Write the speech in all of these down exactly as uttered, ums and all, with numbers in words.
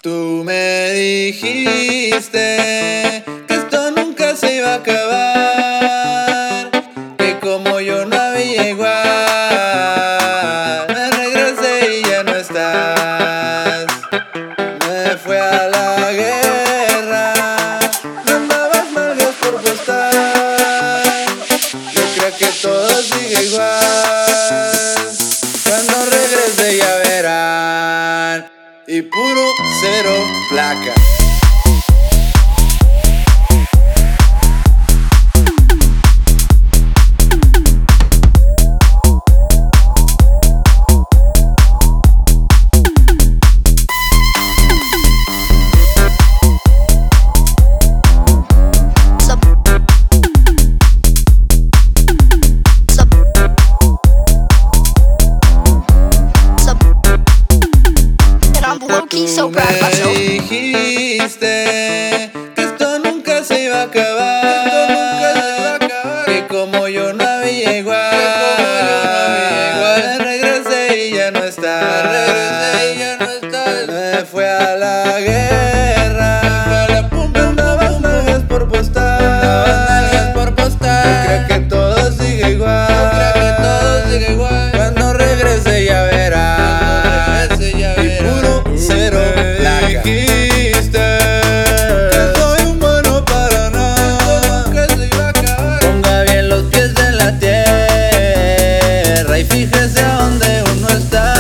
Tú me dijiste que esto nunca se iba a acabar, que como yo no había igual. Me regresé y ya no estás. Me fui a la guerra, no andabas malgas por postar. Yo creo que todo sigue igual. Cuando regrese ya verán. Y puro cero placa. So proud of myself. Me dijiste que esto nunca se iba a acabar, que como yo no había igual. Me regresé y ya no estás. Me fui a la guerra, andabas nalgas por postar. Yo creo que todo sigue igual. Cuando regrese ya verás. Cero placa. Dijiste que soy un bueno para nada, nunca se iba a acabar. Ponga bien los pies en la tierra y fíjese a dónde uno está.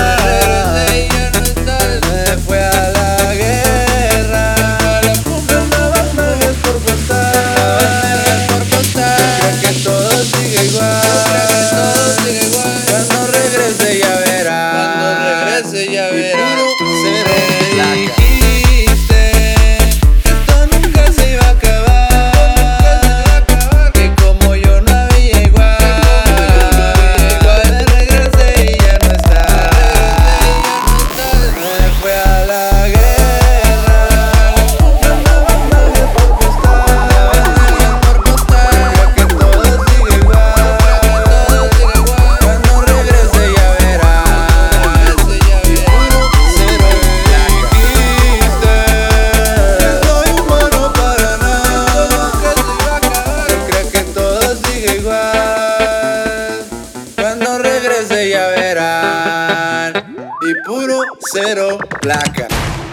Me fue a la guerra, andabas nalgas por postar. Creo que todo sigue igual. Cuando regrese ya verás. Y puro cero placa. Dijiste que esto nunca se iba a acabar, que como yo no había igual. Me regresé y ya no estás. Me fui a la guerra, andabas nalgas por postar. Creo que todo sigue igual. Cuando regrese ya verás. Cuando regrese ya verán. Y puro cero placa.